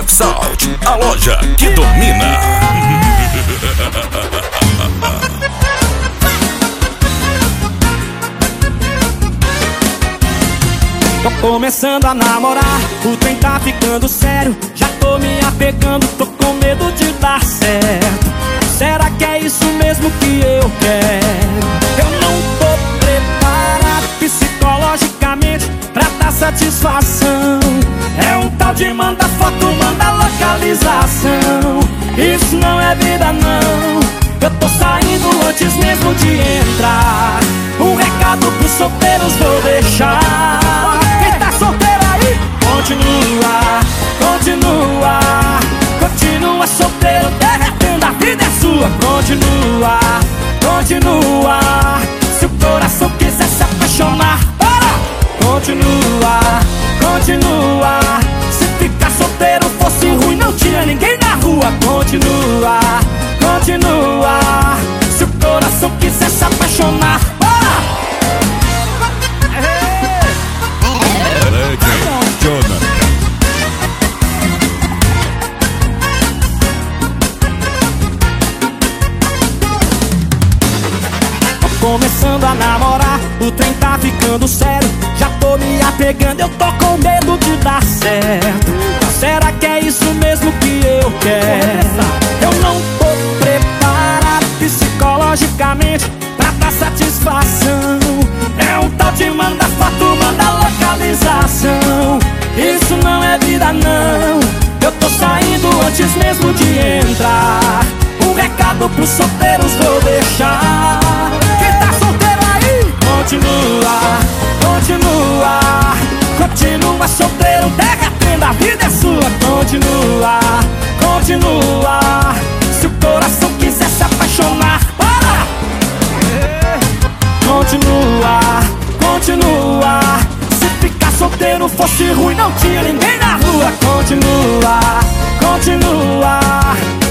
Salt, a loja que domina. Tô começando a namorar, o trem tá ficando sério. Já tô me apegando, tô com medo de dar certo. Será que é isso mesmo que eu quero? Eu não tô preparado psicologicamente pra dar satisfação. É um tal de manda foto, manda localização. Isso não é vida não. Eu tô saindo antes mesmo de entrar. Um recado pros solteiros vou deixar. Quem tá solteiro aí, continua, continua. Continua solteiro, derretendo, a vida é sua. Continua, continua. Se o coração quiser se apaixonar, para! Continua, continua. Se ficar solteiro fosse ruim, não tinha ninguém na rua. Continua, continua. Se o coração quiser se apaixonar, para! Começando a namorar, o trem tá ficando sério. Já tô me apegando, eu tô com medo de dar certo. Será que é isso mesmo que eu quero? Eu não tô preparado psicologicamente pra dar satisfação. É um tal de manda foto, manda localização. Isso não é vida não. Eu tô saindo antes mesmo de entrar. Um recado pros solteiros vou deixar. Continua, continua. Continua solteiro, derretendo, a vida é sua. Continua, continua. Se o coração quiser se apaixonar, para! Continua, continua. Se ficar solteiro fosse ruim, não tinha ninguém na rua. Continua, continua.